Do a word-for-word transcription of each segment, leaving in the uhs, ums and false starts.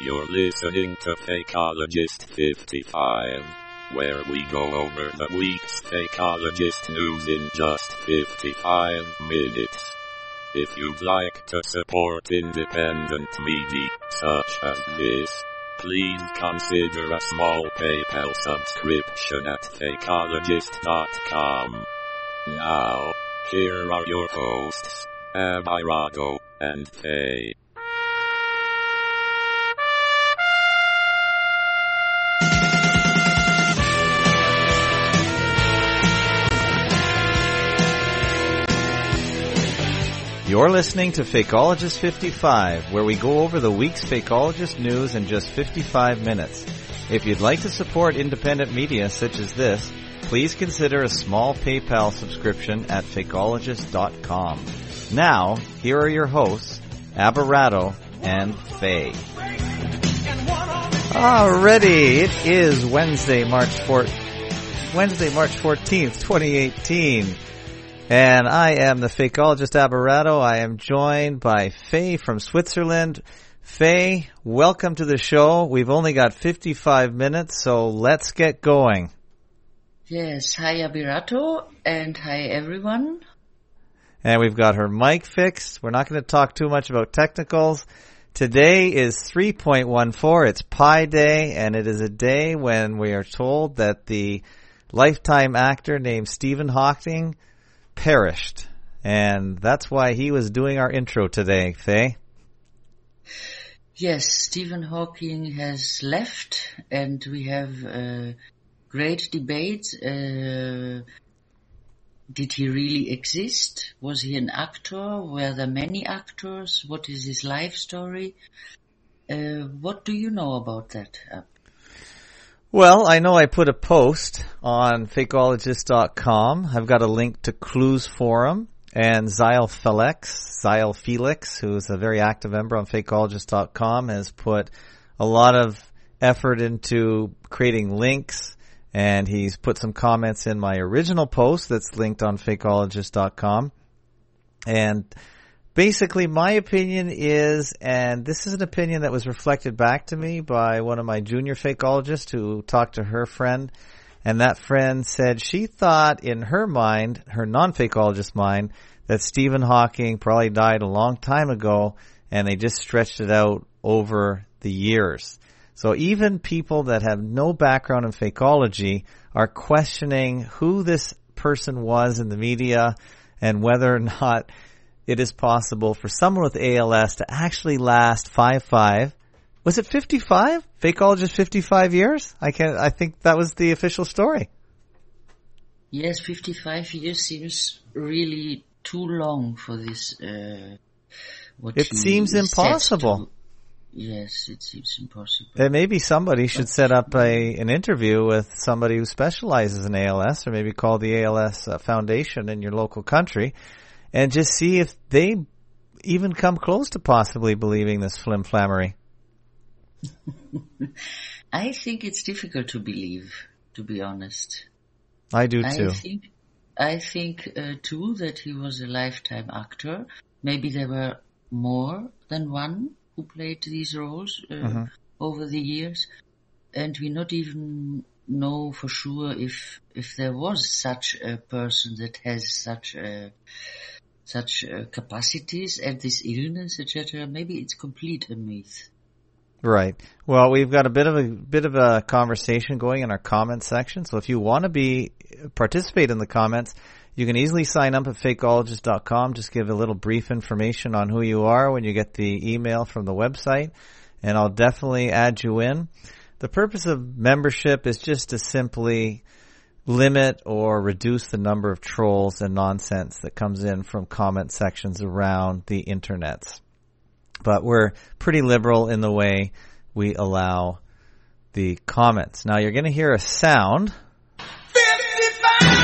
You're listening to Fakeologist fifty-five, where we go over the week's Fakeologist news in just fifty-five minutes. If you'd like to support independent media such as this, please consider a small PayPal subscription at fakeologist dot com. Now, here are your hosts, Aberrato and Faye. You're listening to Fakeologist fifty-five, where we go over the week's Fakeologist news in just fifty-five minutes. If you'd like to support independent media such as this, please consider a small PayPal subscription at fakeologist dot com. Now, here are your hosts, Aberrato and Faye. Alrighty, it is Wednesday, March fourth, Wednesday, March fourteenth, twenty eighteen. And I am the Fakeologist Aberrato. I am joined by Faye from Switzerland. Faye, welcome to the show. We've only got fifty-five minutes, so let's get going. Yes, hi Aberrato, and hi everyone. And we've got her mic fixed. We're not going to talk too much about technicals. Today is three point one four. It's Pi Day, and it is a day when we are told that the Lifetime actor named Stephen Hawking perished, and that's why he was doing our intro today, Faye. Yes, Stephen Hawking has left, and we have a great debate. Uh, did he really exist? Was he an actor? Were there many actors? What is his life story? Uh, what do you know about that? Uh, Well, I know I put a post on fakeologist dot com. I've got a link to Clues Forum, and Zyle Felix, Zyle Felix, who is a very active member on fakeologist dot com, has put a lot of effort into creating links, and he's put some comments in my original post that's linked on fakeologist dot com. And basically, my opinion is, and this is an opinion that was reflected back to me by one of my junior fakeologists who talked to her friend, and that friend said she thought in her mind, her non-fakeologist mind, that Stephen Hawking probably died a long time ago, and they just stretched it out over the years. So even people that have no background in fakeology are questioning who this person was in the media and whether or not it is possible for someone with A L S to actually last five five. Was it fifty-five? Fakeologist fifty-five years? I can I think that was the official story. Yes, fifty-five years seems really too long for this. Uh, what it seems impossible. To, yes, it seems impossible. And maybe somebody should set up a an interview with somebody who specializes in A L S, or maybe call the A L S uh, Foundation in your local country, and just see if they even come close to possibly believing this flim-flammery. I think it's difficult to believe, to be honest. I do too. I think, I think uh, too that he was a lifetime actor. Maybe there were more than one who played these roles uh, mm-hmm. over the years. And we not even know for sure if if there was such a person that has such a such uh, capacities and this illness, et cetera. Maybe it's complete a myth. Right. Well, we've got a bit of a bit of a conversation going in our comment section. So if you want to be participate in the comments, you can easily sign up at fakeologist dot com. Just give a little brief information on who you are when you get the email from the website, and I'll definitely add you in. The purpose of membership is just to simply limit or reduce the number of trolls and nonsense that comes in from comment sections around the internets. But we're pretty liberal in the way we allow the comments. Now you're going to hear a sound. fifty-five!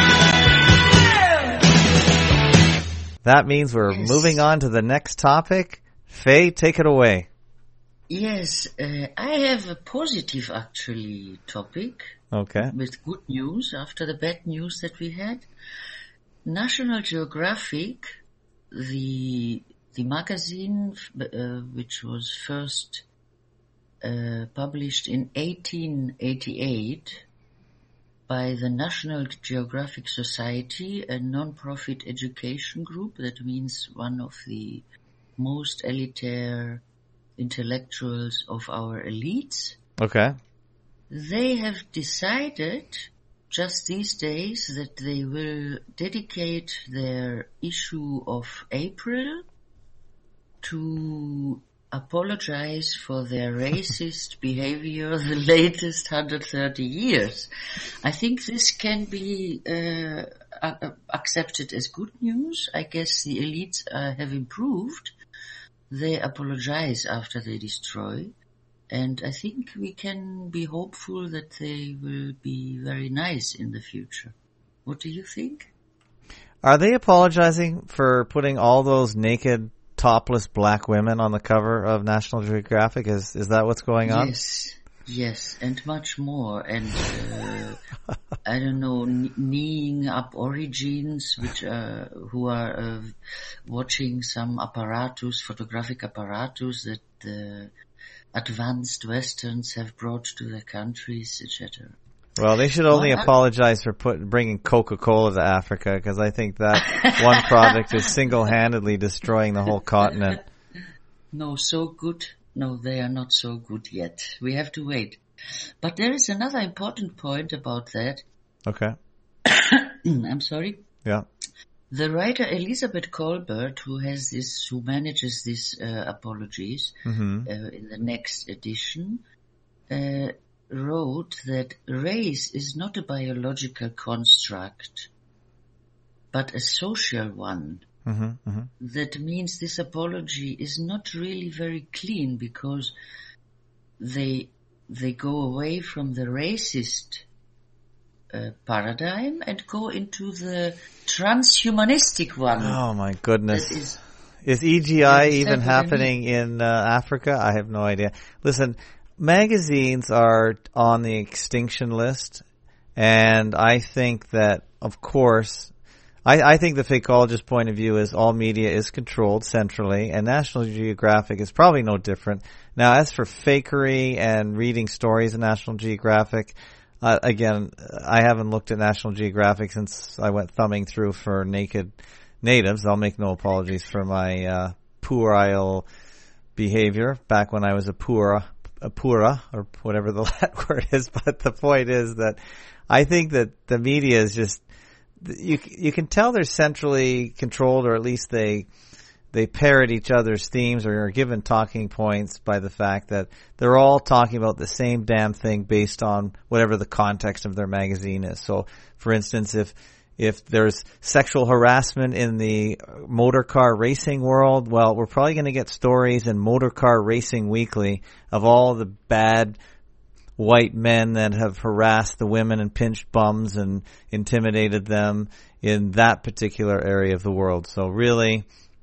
That means we're yes. moving on to the next topic. Faye, take it away. Yes, uh, I have a positive actually topic. Okay. With good news after the bad news that we had. National Geographic, the the magazine uh, which was first uh, published in eighteen eighty-eight by the National Geographic Society, a non-profit education group. That means one of the most elitaire intellectuals of our elites. Okay. They have decided just these days that they will dedicate their issue of April to apologize for their racist behavior the latest one hundred thirty years. I think this can be uh, uh, accepted as good news. I guess the elites uh, have improved. They apologize after they destroy. And I think we can be hopeful that they will be very nice in the future. What do you think? Are they apologizing for putting all those naked, topless black women on the cover of National Geographic? Is is that what's going on? Yes, yes, and much more. And uh, I don't know, kn- kneeing up origins, which uh, who are uh, watching some apparatus, photographic apparatus that the advanced Westerns have brought to their countries, et cetera. Well, they should only Well, I- apologize for put, bringing Coca-Cola to Africa, because I think that one product is single-handedly destroying the whole continent. No, so good. No, they are not so good yet. We have to wait. But there is another important point about that. Okay. I'm sorry. Yeah. The writer Elizabeth Colbert, who has this, who manages these uh, apologies Mm-hmm. uh, in the next edition, uh, wrote that race is not a biological construct, but a social one. Mm-hmm. Mm-hmm. That means this apology is not really very clean, because they they go away from the racist uh, paradigm and go into the transhumanistic one. Oh my goodness. That is, Is E G I That's even what I happening in uh, Africa? I have no idea. Listen, magazines are on the extinction list, and I think that, of course, I, I think the fakeologist point of view is all media is controlled centrally, and National Geographic is probably no different. Now, as for fakery and reading stories in National Geographic, uh, again, I haven't looked at National Geographic since I went thumbing through for naked natives. I'll make no apologies for my uh, puerile behavior back when I was a pura, a pura, or whatever the Latin word is. But the point is that I think that the media is just, you you can tell they're centrally controlled, or at least they they parrot each other's themes or are given talking points by the fact that they're all talking about the same damn thing based on whatever the context of their magazine is. So, for instance, if If there's sexual harassment in the motor car racing world, well, we're probably going to get stories in Motor Car Racing Weekly of all the bad white men that have harassed the women and pinched bums and intimidated them in that particular area of the world. So really,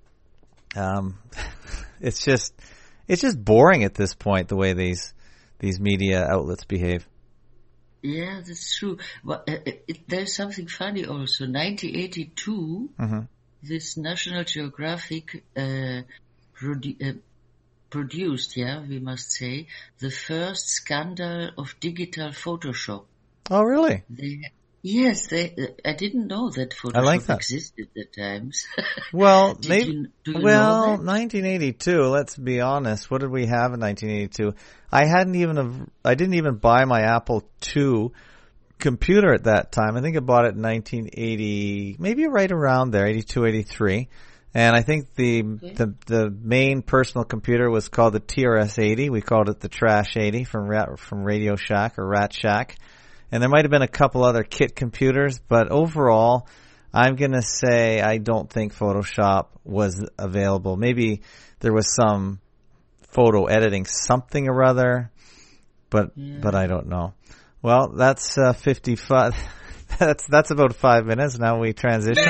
um, it's just, it's just boring at this point, the way these, these media outlets behave. yeah, that's true. Well, uh, it, it, there's something funny also. nineteen eighty-two, Mm-hmm. this National Geographic uh, produ- uh, produced, yeah, we must say, the first scandal of digital Photoshop. Oh, really? They, yes, they, uh, I didn't know that Photoshop like that. existed at times. Well, Did maybe. you, do you well, know that? nineteen eighty-two. Let's be honest. What did we have in nineteen eighty-two? I hadn't even. Have, I didn't even buy my Apple two computer at that time. I think I bought it in nineteen eighty, maybe right around there, eighty-two, eighty-three. And I think the Okay. the the main personal computer was called the T R S eighty. We called it the Trash eighty from Ra- from Radio Shack or Rat Shack. And there might have been a couple other kit computers, but overall, I'm going to say I don't think Photoshop was available. Maybe there was some photo editing something or other, but Yeah. but I don't know. Well, that's uh, fifty-five. that's that's about five minutes. Now we transition.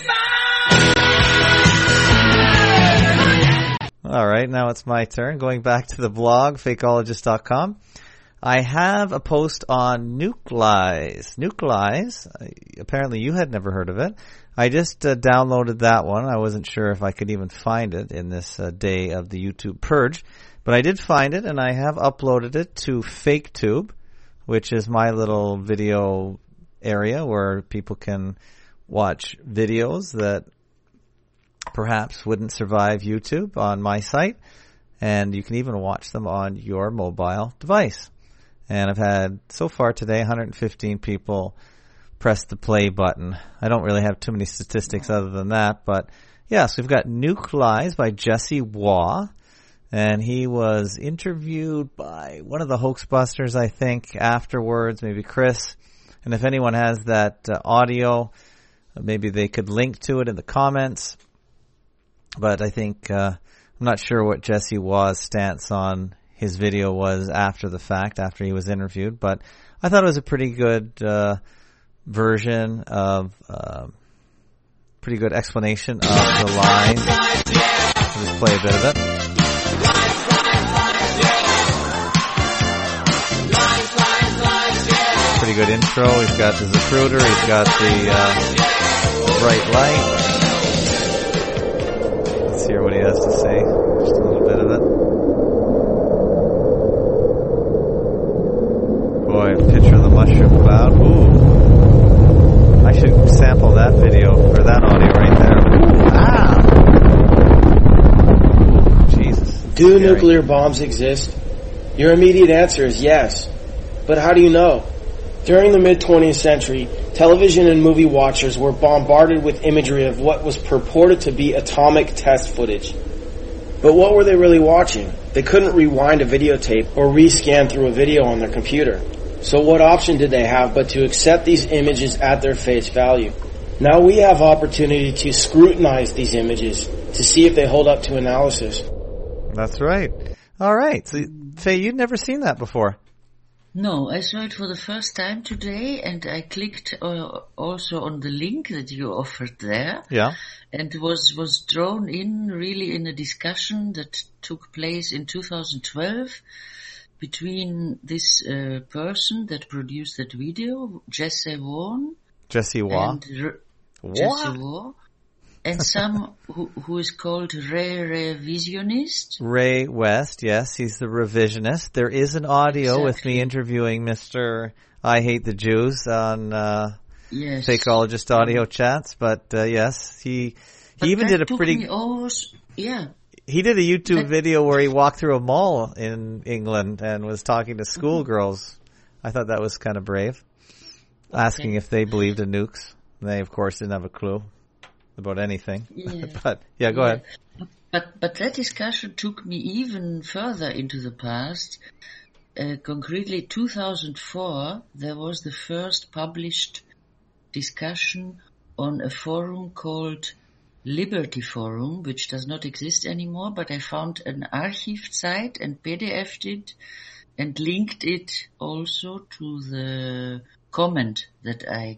All right, now it's my turn. Going back to the blog, fakeologist dot com. I have a post on Nuclize. Nuclize, apparently you had never heard of it. I just uh, downloaded that one. I wasn't sure if I could even find it in this uh, day of the YouTube purge. But I did find it, and I have uploaded it to FakeTube, which is my little video area where people can watch videos that perhaps wouldn't survive YouTube on my site. And you can even watch them on your mobile device. And I've had, so far today, one hundred fifteen people press the play button. I don't really have too many statistics other than that. But, yeah, so we've got Nuke Lies by Jesse Waugh. And he was interviewed by one of the Hoaxbusters, I think, afterwards, maybe Chris. And if anyone has that uh, audio, maybe they could link to it in the comments. But I think, uh, I'm not sure what Jesse Waugh's stance on his video was after the fact, after he was interviewed. But I thought it was a pretty good uh, version of, uh, pretty good explanation of the lies. I'll just play a bit of it. Pretty good intro. He's got the Zapruder. He's got the uh, bright light. Let's hear what he has to say. Just a little bit of it. Boy, picture of the mushroom cloud. Ooh. I should sample that video, or that audio right there. Ooh, ah! Jesus. Do scary. Nuclear bombs exist? Your immediate answer is yes. But how do you know? During the mid-twentieth century, television and movie watchers were bombarded with imagery of what was purported to be atomic test footage. But what were they really watching? They couldn't rewind a videotape or rescan through a video on their computer. So what option did they have but to accept these images at their face value? Now we have opportunity to scrutinize these images to see if they hold up to analysis. That's right. All right. So, Faye, you'd never seen that before. No, I saw it for the first time today, and I clicked uh, also on the link that you offered there. Yeah. And was was drawn in really in a discussion that took place in two thousand twelve between this uh, person that produced that video, Jesse Waugh. Jesse Waugh. And R- Jesse Waugh. And some who, who is called Ray Revisionist. Ray West, yes, he's the revisionist. There is an audio exactly. with me interviewing Mister I Hate the Jews on uh, yes. Fakeologist audio chats, but uh, yes, he he but even that did a took pretty me always, yeah. He did a YouTube that, video where he walked through a mall in England and was talking to schoolgirls. I thought that was kind of brave, okay. asking if they believed in nukes. They, of course, didn't have a clue about anything. Yeah. But yeah, go yeah. ahead. But but that discussion took me even further into the past. Uh, concretely, two thousand four, there was the first published discussion on a forum called Liberty Forum, which does not exist anymore, but I found an archived site and P D F'd it and linked it also to the comment that I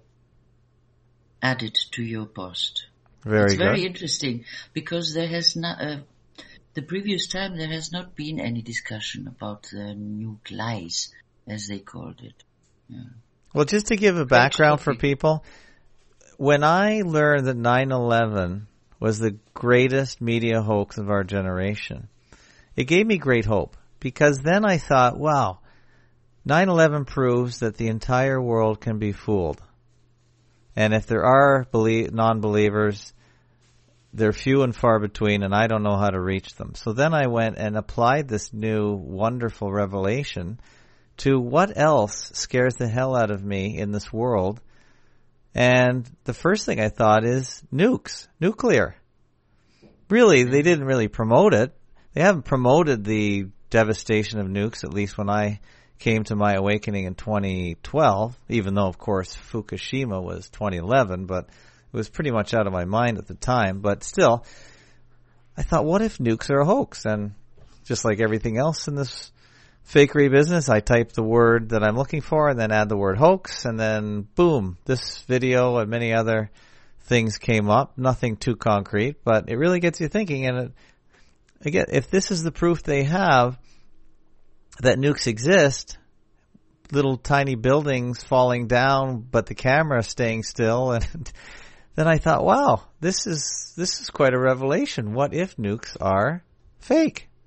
added to your post. Very it's good. very interesting because there has not, uh, the previous time there has not been any discussion about the nuke lies, as they called it. Yeah. Well, just to give a background for people, when I learned that nine eleven was the greatest media hoax of our generation, it gave me great hope because then I thought, wow, nine eleven proves that the entire world can be fooled. And if there are belie- non-believers, they're few and far between, and I don't know how to reach them. So then I went and applied this new wonderful revelation to what else scares the hell out of me in this world. And the first thing I thought is nukes, nuclear. Really, they didn't really promote it. They haven't promoted the devastation of nukes, at least when I came to my awakening in twenty twelve, even though, of course, Fukushima was twenty eleven, but it was pretty much out of my mind at the time. But still, I thought, what if nukes are a hoax? And just like everything else in this fakery business, I type the word that I'm looking for and then add the word hoax, and then boom, this video and many other things came up. Nothing too concrete, but it really gets you thinking. And it, again, if this is the proof they have that nukes exist, little tiny buildings falling down, but the camera staying still, and then I thought, wow, this is this is quite a revelation. What if nukes are fake?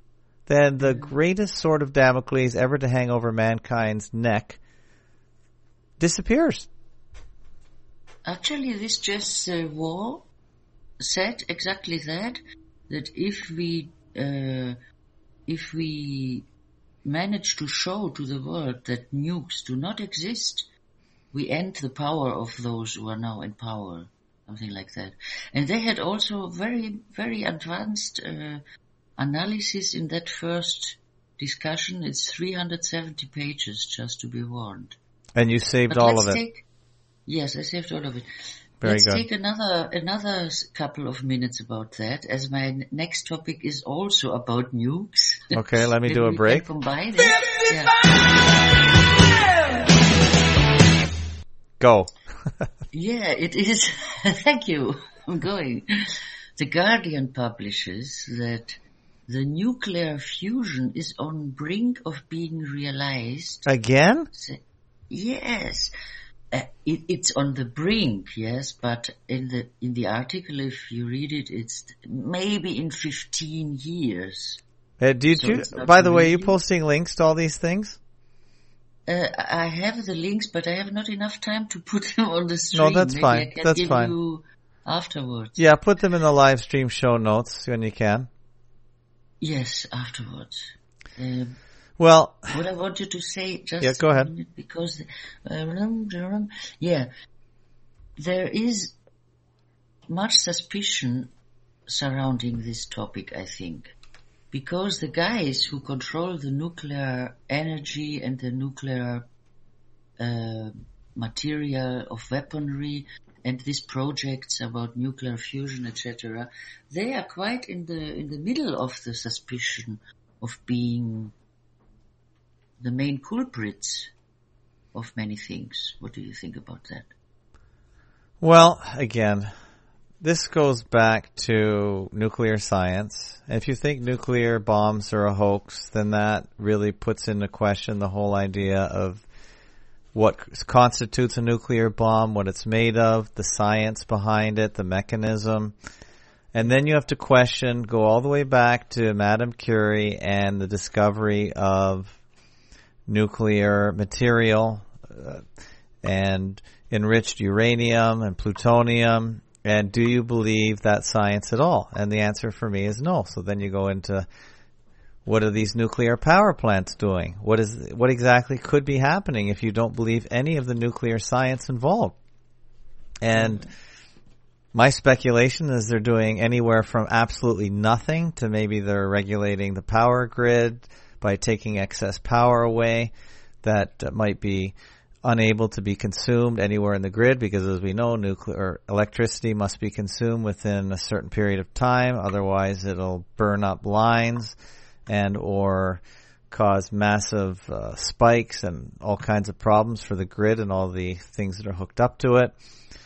then the greatest sword of Damocles ever to hang over mankind's neck disappears. Actually, this just uh, war said exactly that, that if we, uh, if we manage to show to the world that nukes do not exist, we end the power of those who are now in power, something like that. And they had also very, very advanced uh, analysis in that first discussion. It's three hundred seventy pages, just to be warned. And you saved But all let's of it. Take, yes, I saved all of it. Very let's good. take another another s- couple of minutes about that, as my n- next topic is also about nukes. Okay, let me Maybe do a we break. Can combine it. Yeah. Go. Yeah, it is. Thank you. I'm going. The Guardian publishes that the nuclear fusion is on brink of being realized. Again? So- yes, uh, it, it's on the brink. Yes, but in the in the article, if you read it, it's maybe in fifteen years. Uh, did So you, it's not by the way, are you really- posting links to all these things? Uh, I have the links, but I have not enough time to put them on the stream. that's Maybe fine. I can That's give fine. you afterwards. Yeah, put them in the live stream show notes when you can. Yes, afterwards. Um, Well, what I want you to say, just Yeah, go a ahead. minute, because uh, yeah, there is much suspicion surrounding this topic, I think, because the guys who control the nuclear energy and the nuclear uh, material of weaponry and these projects about nuclear fusion, et cetera, they are quite in the in the middle of the suspicion of being the main culprits of many things. What do you think about that? well, again, this goes back to nuclear science. If you think nuclear bombs are a hoax, then that really puts into question the whole idea of what constitutes a nuclear bomb, what it's made of, the science behind it, the mechanism. And then you have to question, go all the way back to Madame Curie and the discovery of nuclear material uh, and enriched uranium and plutonium. And do you believe that science at all? And the answer for me is no. So then you go into, what are these nuclear power plants doing? What is what exactly could be happening if you don't believe any of the nuclear science involved? And my speculation is they're doing anywhere from absolutely nothing to maybe they're regulating the power grid by taking excess power away that might be unable to be consumed anywhere in the grid, because as we know, nuclear electricity must be consumed within a certain period of time, otherwise it'll burn up lines and or cause massive uh, spikes and all kinds of problems for the grid and all the things that are hooked up to it.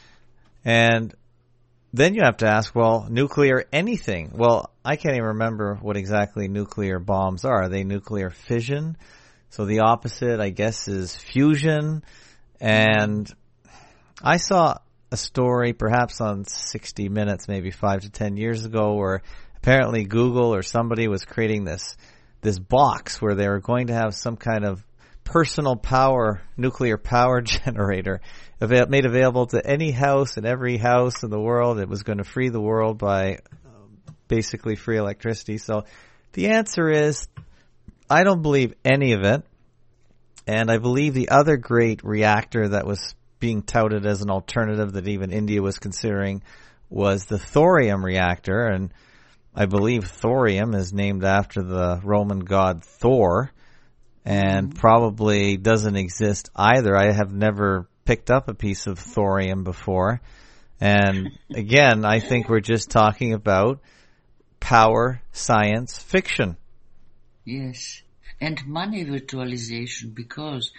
And then you have to ask, well, nuclear anything. Well, I can't even remember what exactly nuclear bombs are. Are they nuclear fission? So the opposite, I guess, is fusion. And I saw a story perhaps on sixty minutes, maybe five to ten years ago, where apparently Google or somebody was creating this this box where they were going to have some kind of personal power, nuclear power generator avail- made available to any house in every house in the world. It was going to free the world by uh, basically free electricity. So the answer is, I don't believe any of it. And I believe the other great reactor that was being touted as an alternative that even India was considering was the thorium reactor. And I believe thorium is named after the Roman god Thor, and probably doesn't exist either. I have never picked up a piece of thorium before. And again, I think we're just talking about power science fiction. Yes. And money virtualization, because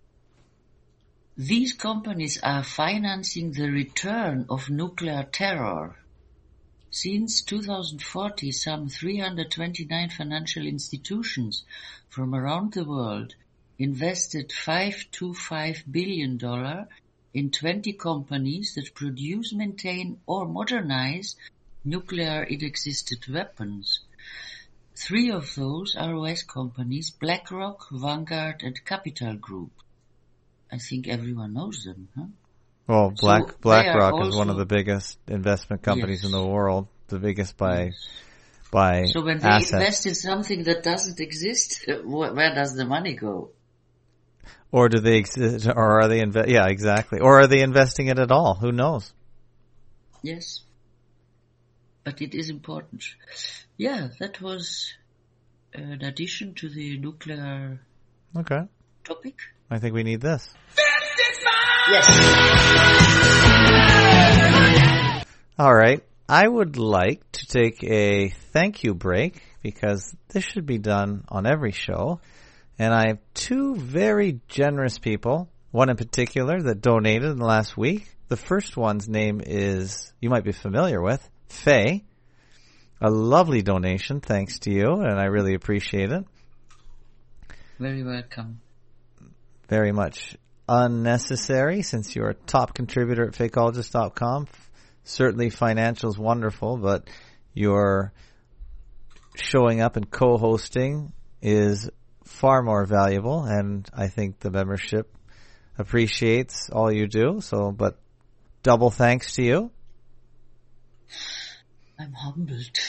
these companies are financing the return of nuclear terror. Since two thousand forty, some three hundred twenty-nine financial institutions from around the world invested five hundred twenty-five billion dollars in twenty companies that produce, maintain, or modernize nuclear inexistent weapons. three of those are U S companies, BlackRock, Vanguard, and Capital Group. I think everyone knows them, huh? Well, Black So BlackRock they are is one of also- the biggest investment companies Yes. in the world, the biggest by Yes. by So when they assets. invest in something that doesn't exist, uh, wh- where does the money go? Or do they exist? Or are they inve- Yeah, exactly. Or are they investing it at all? Who knows? Yes. But it is important. Yeah, that was an addition to the nuclear Okay, topic. I think we need this. Yes. All right. I would like to take a thank you break because this should be done on every show. And I have two very generous people, one in particular that donated in the last week. The first one's name is, you might be familiar with, Faye. A lovely donation, thanks to you, and I really appreciate it. Very welcome. Very much unnecessary since you're a top contributor at fakeologist dot com. Certainly financial's wonderful, but your showing up and co-hosting is far more valuable, and I think the membership appreciates all you do. So, but double thanks to you. I'm humbled.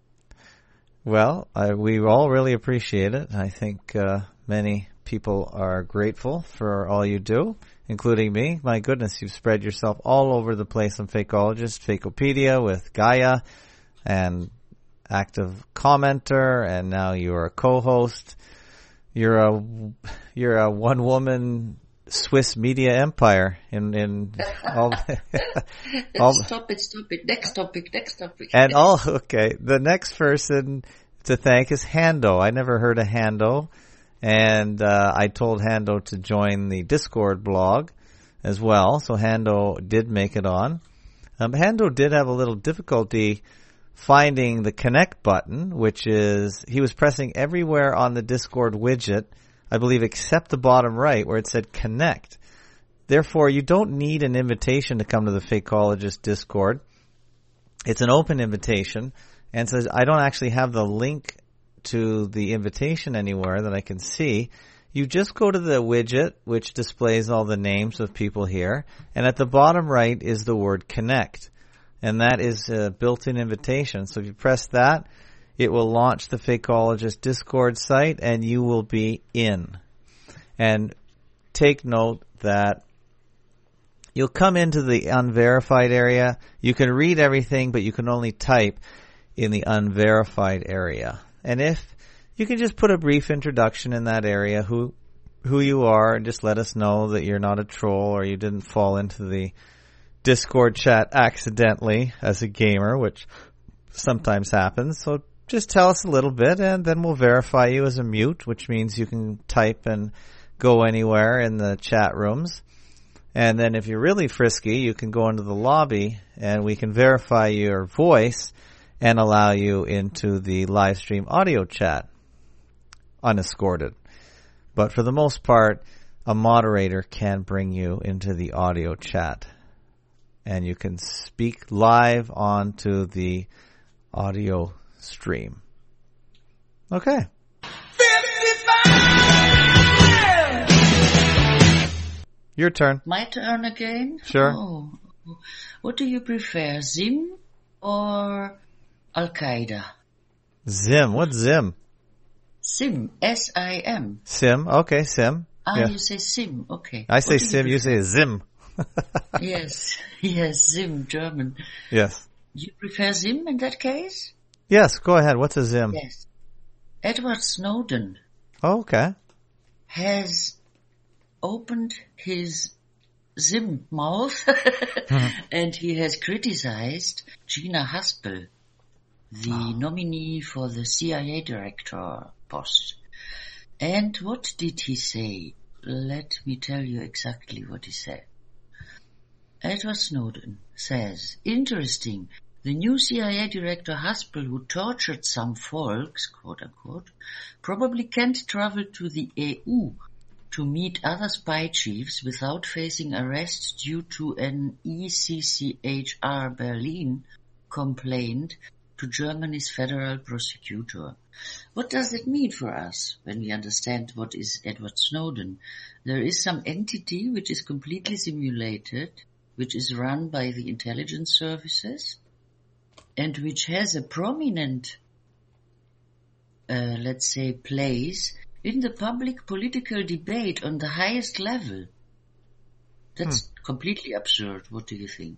Well, I, we all really appreciate it. I think uh, many people are grateful for all you do, including me. My goodness, you've spread yourself all over the place on Fakeologist, Fakeopedia with Gaia, and active commenter, and now you're a co-host. You're a you're a one woman Swiss media empire in in all. all Stop it! Stop it! Next topic. Next topic. and all okay. The next person to thank is Hando. I never heard of Hando, and uh, I told Hando to join the Discord blog as well. So Hando did make it on. Um, Hando did have a little difficulty finding the connect button, which is he was pressing everywhere on the Discord widget, I believe, except the bottom right where it said connect. Therefore, you don't need an invitation to come to the Fakeologist Discord. It's an open invitation, and says I don't actually have the link to the invitation anywhere that I can see. You just go to the widget, which displays all the names of people here, and at the bottom right is the word connect. And that is a built-in invitation. So if you press that, it will launch the Fakeologist Discord site, and you will be in. And take note that you'll come into the unverified area. You can read everything, but you can only type in the unverified area. And if you can just put a brief introduction in that area, who who you are, and just let us know that you're not a troll or you didn't fall into the Discord chat accidentally as a gamer, which sometimes happens. So just tell us a little bit, and then we'll verify you as a mute, which means you can type and go anywhere in the chat rooms. And then if you're really frisky, you can go into the lobby, and we can verify your voice and allow you into the live stream audio chat unescorted. But for the most part, a moderator can bring you into the audio chat, and you can speak live onto the audio stream. Okay. Your turn. My turn again? Sure. Oh. What do you prefer, Zim or Al-Qaeda? Zim. What's Zim? Sim. S I M. Sim. Okay, Sim. Ah, Yeah. you say Sim. Okay. I say What do Sim, you say Zim. Yes. Yes, Zim, German. Yes. You prefer Zim in that case? Yes, go ahead. What's a Zim? Yes. Edward Snowden Oh, okay. has opened his Zim mouth and he has criticized Gina Haspel, the Oh. nominee for the C I A director post. And what did he say? Let me tell you exactly what he said. Edward Snowden says, interesting, the new C I A director Haspel, who tortured some folks, quote unquote, probably can't travel to the E U to meet other spy chiefs without facing arrest due to an E C C H R Berlin complaint to Germany's federal prosecutor. What does it mean for us when we understand what is Edward Snowden? There is some entity which is completely simulated, which is run by the intelligence services, and which has a prominent, uh, let's say, place in the public political debate on the highest level. That's hmm. completely absurd. What do you think?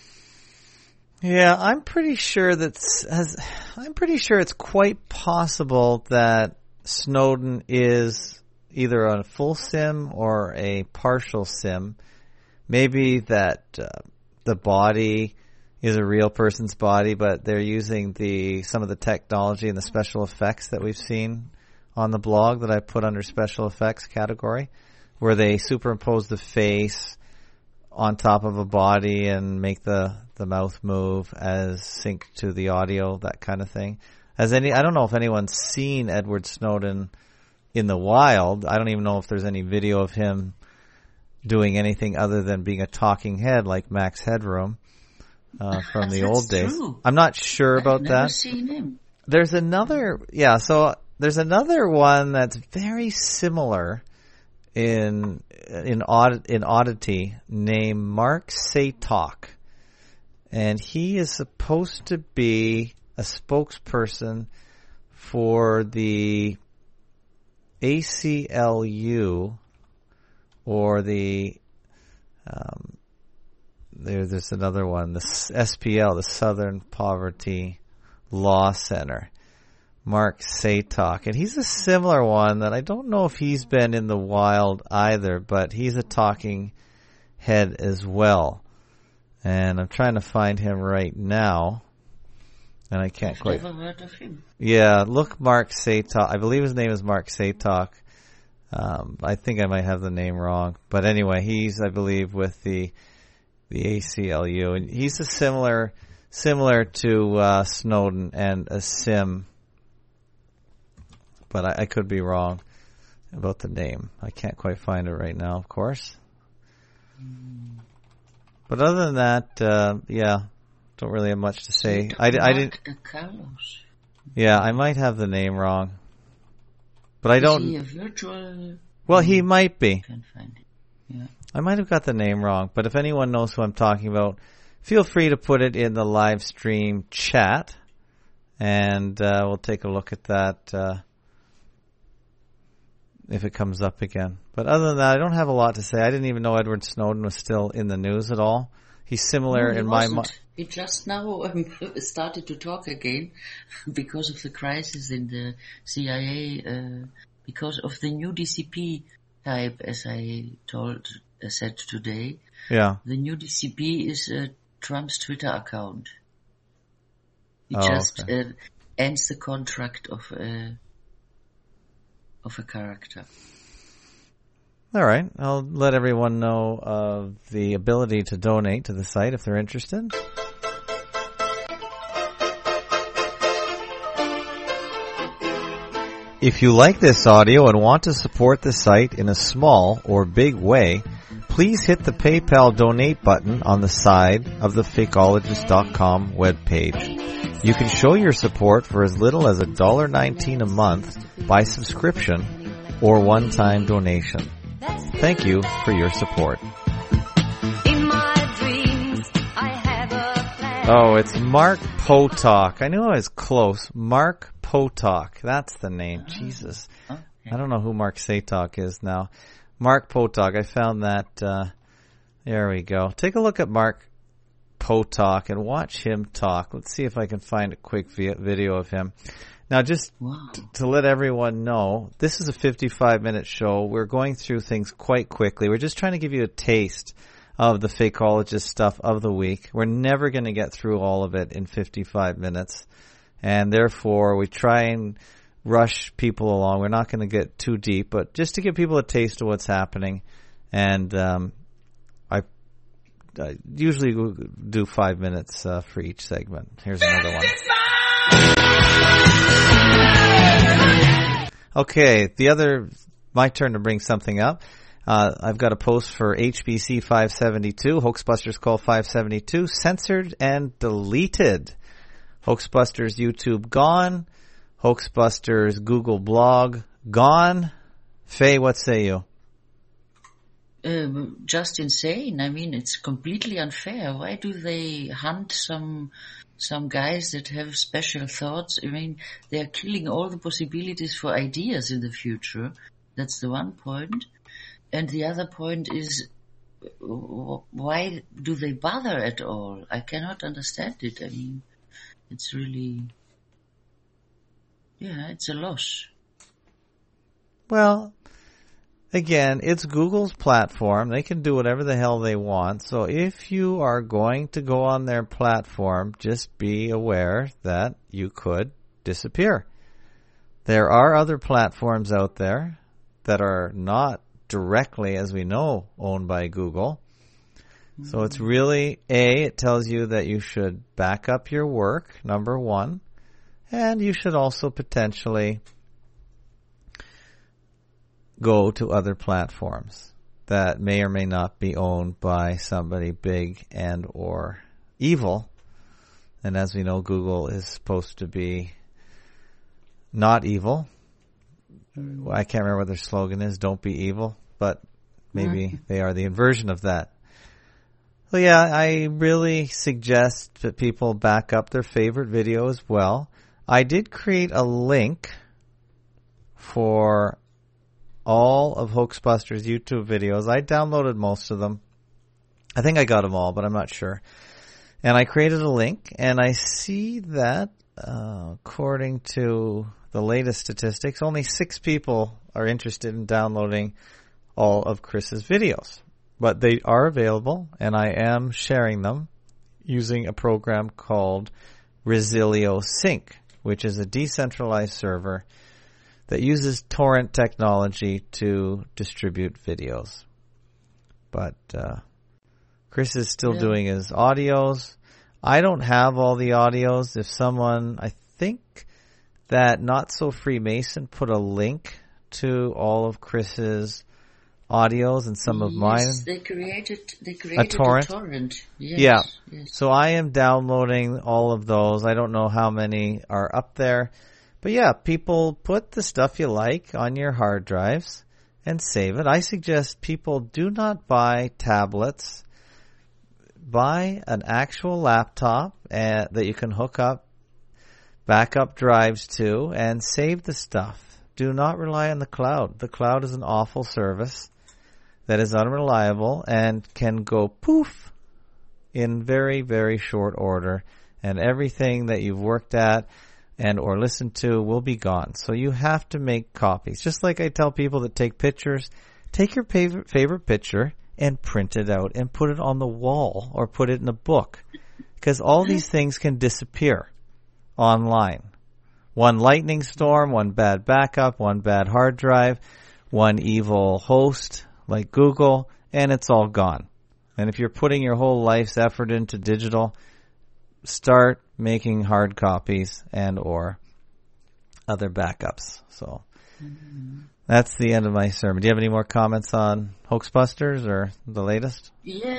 Yeah, I'm pretty sure that's, has, I'm pretty sure it's quite possible that Snowden is either a full SIM or a partial SIM. Maybe that uh, the body is a real person's body, but they're using the some of the technology and the special effects that we've seen on the blog that I put under special effects category, where they superimpose the face on top of a body and make the, the mouth move as sync to the audio, that kind of thing. Has any, I don't know if anyone's seen Edward Snowden in the wild. I don't even know if there's any video of him doing anything other than being a talking head like Max Headroom uh, from the old days. True. I'm not sure I've about never that. Seen him. There's another, yeah, so there's another one that's very similar in in odd, in oddity named Mark Satok, and he is supposed to be a spokesperson for the A C L U or the um, there, there's another one, the S P L, the Southern Poverty Law Center. Mark Satok, and he's a similar one that I don't know if he's been in the wild either, but he's a talking head as well. And I'm trying to find him right now, and I can't I've quite. Never heard of him. Yeah, look, Mark Satok. I believe his name is Mark Satok. Um, I think I might have the name wrong, but anyway, he's, I believe, with the the A C L U, and he's a similar similar to uh, Snowden and a SIM. But I, I could be wrong about the name. I can't quite find it right now, of course. But other than that, uh, yeah, don't really have much to say. I, I didn't. Carlos. Yeah, I might have the name wrong, but I don't. Is he a virtual? Well, he might be. I can't find it. Yeah. I might have got the name wrong, but if anyone knows who I'm talking about, feel free to put it in the live stream chat, and uh, we'll take a look at that. Uh, if it comes up again. But other than that, I don't have a lot to say. I didn't even know Edward Snowden was still in the news at all. He's similar no, he in my mind. Mo- he just now um, started to talk again because of the crisis in the C I A, uh, because of the new D C P type, as I told, uh, said today. Yeah. The new D C P is uh, Trump's Twitter account. He oh, just okay. uh, ends the contract of uh, of a character. All right. I'll let everyone know of the ability to donate to the site if they're interested. If you like this audio and want to support the site in a small or big way, please hit the PayPal donate button on the side of the fakeologist dot com webpage. You can show your support for as little as one dollar nineteen a month by subscription or one-time donation. Thank you for your support. In my dreams, I have a plan. Oh, it's Mark Potok. I knew I was close. Mark Potok. That's the name. Oh. Jesus. Okay. I don't know who Mark Satok is now. Mark Potok. I found that. Uh, there we go. Take a look at Mark Potok and watch him talk. Let's see if I can find a quick vi- video of him. Now, just wow. t- to let everyone know, this is a fifty-five minute show. We're going through things quite quickly. We're just trying to give you a taste of the Fakeologist stuff of the week. We're never going to get through all of it in fifty-five minutes. And therefore, we try and rush people along. We're not going to get too deep, but just to give people a taste of what's happening. And um, I, I usually do five minutes uh, for each segment. Here's another one. Okay, the other, my turn to bring something up. Uh, I've got a post for H B C five seventy-two, Hoaxbusters Call five seventy-two, censored and deleted. Hoaxbusters YouTube gone. Hoaxbusters Google blog gone. Faye, what say you? Um, just insane. I mean, it's completely unfair. Why do they hunt some some guys that have special thoughts? I mean, they are killing all the possibilities for ideas in the future. That's the one point. And the other point is, why do they bother at all? I cannot understand it. I mean, it's really, yeah, it's a loss. Well, again, it's Google's platform. They can do whatever the hell they want. So if you are going to go on their platform, just be aware that you could disappear. There are other platforms out there that are not directly, as we know, owned by Google. Mm-hmm. So it's really, A, it tells you that you should back up your work, number one, and you should also potentially go to other platforms that may or may not be owned by somebody big and or evil. And as we know, Google is supposed to be not evil. I can't remember what their slogan is, don't be evil, but maybe mm-hmm. they are the inversion of that. So yeah, I really suggest that people back up their favorite video as well. I did create a link for all of Hoaxbusters YouTube videos. I downloaded most of them. I think I got them all, but I'm not sure. And I created a link, and I see that, uh, according to the latest statistics, only six people are interested in downloading all of Chris's videos. But they are available, and I am sharing them using a program called Resilio Sync, which is a decentralized server that uses torrent technology to distribute videos. But uh, Chris is still yeah. doing his audios. I don't have all the audios. If someone, I think that Not So Freemason put a link to all of Chris's audios and some of yes, mine. They created, they created a torrent. A torrent. Yes, yeah. Yes. So I am downloading all of those. I don't know how many are up there. But yeah, people put the stuff you like on your hard drives and save it. I suggest people do not buy tablets. Buy an actual laptop uh, that you can hook up backup drives to and save the stuff. Do not rely on the cloud. The cloud is an awful service that is unreliable and can go poof in very, very short order. And everything that you've worked at and or listened to will be gone. So you have to make copies. Just like I tell people that take pictures, take your favorite, favorite picture and print it out and put it on the wall or put it in a book. Because all these things can disappear online. One lightning storm, one bad backup, one bad hard drive, one evil host like Google, and it's all gone. And if you're putting your whole life's effort into digital, start making hard copies and or other backups. So mm-hmm. that's the end of my sermon. Do you have any more comments on Hoaxbusters or the latest?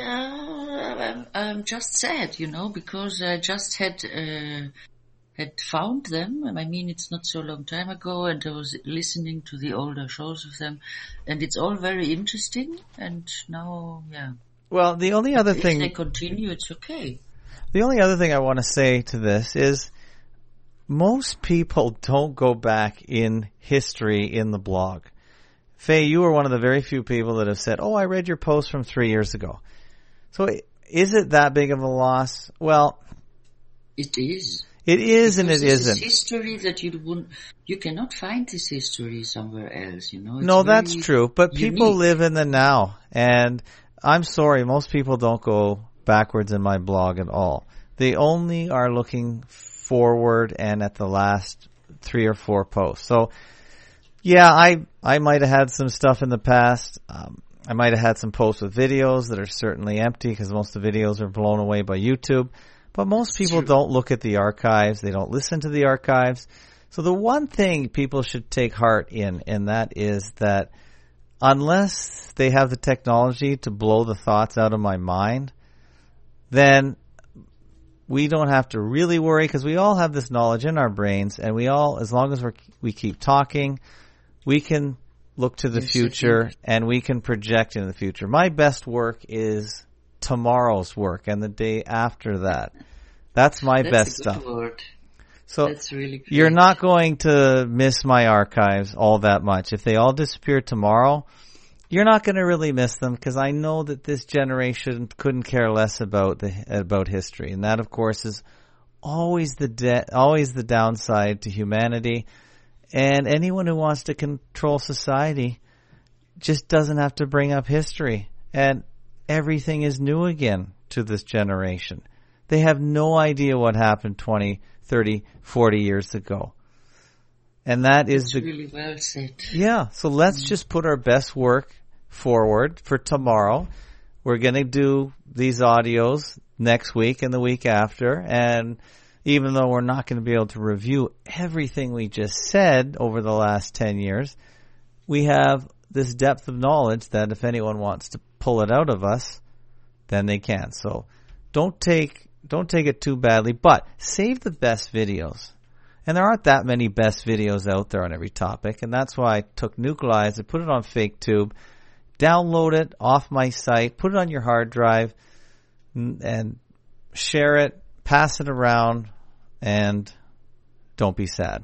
Yeah, I'm, I'm just sad, you know, because I just had uh, had found them. I mean, it's not so long time ago, and I was listening to the older shows of them, and it's all very interesting. And now, yeah. Well, the only other if thing they continue, it's okay. The only other thing I want to say to this is most people don't go back in history in the blog. Faye, you were one of the very few people that have said, oh, I read your post from three years ago. So is it that big of a loss? Well, it is. It is because and it this isn't. Is history that you wouldn't, you cannot find this history somewhere else, you know. It's no, that's true. But unique. People live in the now. And I'm sorry, most people don't go backwards in my blog at all. They only are looking forward and at the last three or four posts. So, yeah, I I might have had some stuff in the past. Um, I might have had some posts with videos that are certainly empty because most of the videos are blown away by YouTube. But most people True. don't look at the archives. They don't listen to the archives. So the one thing people should take heart in, and that is that unless they have the technology to blow the thoughts out of my mind, then we don't have to really worry because we all have this knowledge in our brains, and we all, as long as we we keep talking, we can look to the Yes, I future think- and we can project into the future. My best work is tomorrow's work and the day after that. That's my That's best a good stuff. word. So That's really great. you're not going to miss my archives all that much. If they all disappear tomorrow, you're not going to really miss them because I know that this generation couldn't care less about the about history, and that, of course, is always the de- always the downside to humanity. And anyone who wants to control society just doesn't have to bring up history, and everything is new again to this generation. They have no idea what happened twenty, thirty, forty years ago. And that is It's the really well said. yeah, so let's just put our best work forward for tomorrow. We're going to do these audios next week and the week after, and even though we're not going to be able to review everything we just said over the last ten years, we have this depth of knowledge that if anyone wants to pull it out of us, then they can. So don't take don't take it too badly, but save the best videos. And there aren't that many best videos out there on every topic, and that's why I took Nucleize, I put it on FakeTube, download it off my site, put it on your hard drive, and share it, pass it around, and don't be sad.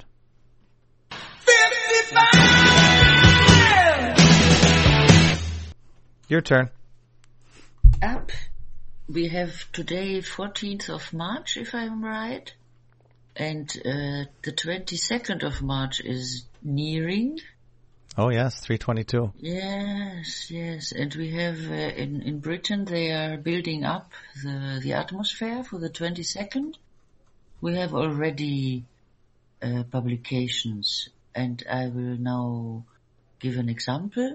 Your turn. Up. We have today fourteenth of March, if I'm right. And uh, the twenty-second of March is nearing. Oh yes, three twenty-two. Yes, yes. And we have, uh, in, in Britain, they are building up the, the atmosphere for the twenty-second. We have already uh, publications, and I will now give an example.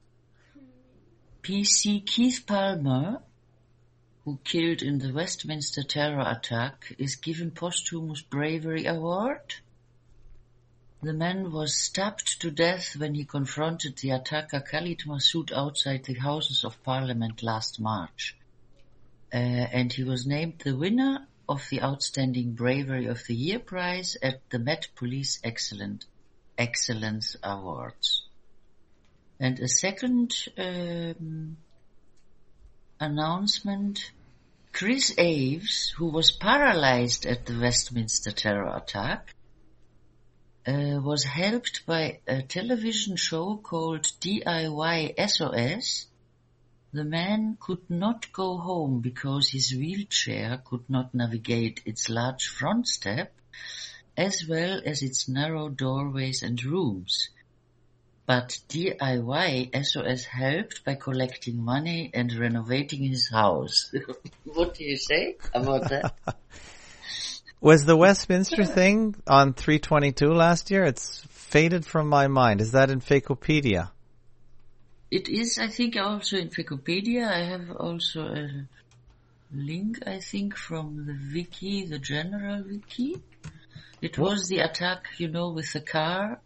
P C Keith Palmer, who killed in the Westminster terror attack, is given posthumous bravery award. The man was stabbed to death when he confronted the attacker Khalid Massoud outside the Houses of Parliament last March. Uh, and he was named the winner of the Outstanding Bravery of the Year prize at the Met Police Excellent, Excellence Awards. And a second um, announcement, Chris Aves, who was paralyzed at the Westminster terror attack, uh, was helped by a television show called D I Y S O S. The man could not go home because his wheelchair could not navigate its large front step, as well as its narrow doorways and rooms. But D I Y S O S helped by collecting money and renovating his house. What do you say about that? Was the Westminster thing on three twenty-two last year? It's faded from my mind. Is that in Fakeopedia? It is, I think, also in Wikipedia. I have also a link, I think, from the wiki, the general wiki. It was the attack, you know, with the car.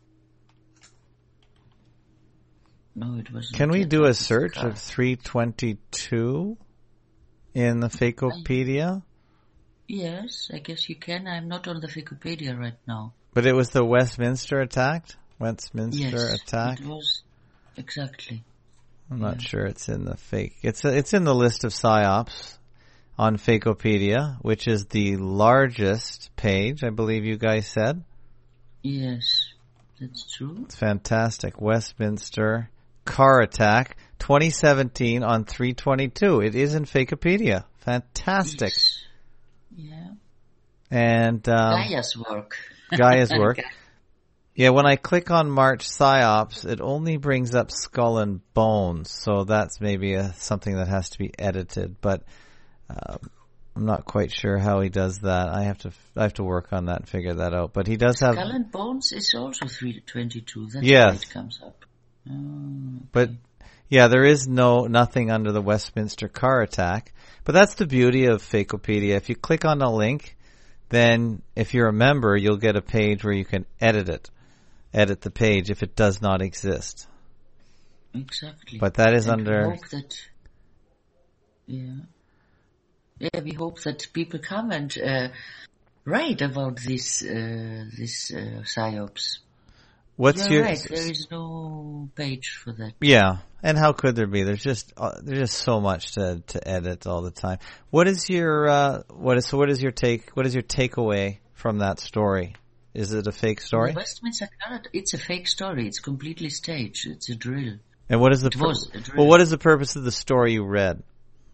No, it wasn't. Can we the do a attack with the search car. of three twenty-two in the Fakeopedia? Yes, I guess you can. I'm not on the Wikipedia right now. But it was the Westminster attack? Westminster Yes, attack? it was. Exactly. I'm not sure it's in the fake. It's it's in the list of psyops on Fakeopedia, which is the largest page, I believe you guys said. Yes, that's true. It's fantastic. Westminster car attack twenty seventeen on three twenty-two. It is in Fakeopedia. Fantastic. Yes. Yeah. And um, Gaia's work. Gaia's work. Yeah, when I click on March Psyops, it only brings up Skull and Bones, so that's maybe a, something that has to be edited. But uh, I'm not quite sure how he does that. I have to I have to work on that and figure that out. But he does have. Skull and Bones is also three twenty-two. That's Yes. why it comes up. Oh, But yeah, there is no nothing under the Westminster car attack. But that's the beauty of Fakeopedia. If you click on a link, then if you're a member, you'll get a page where you can edit it. Edit the page if it does not exist. exactly. But that is And we under... hope that, yeah. yeah, we hope that people come and uh, write about this uh, this uh, psyops. What's You're your right. There is no page for that. Yeah, and how could there be? There's just uh, there's just so much to to edit all the time. What is your uh, what is so what is your take? What is your takeaway from that story? Is it a fake story? The Westminster Carrot, it's a fake story. It's completely staged. It's a drill. And what is the It pur- was a drill. well? What is the purpose of the story you read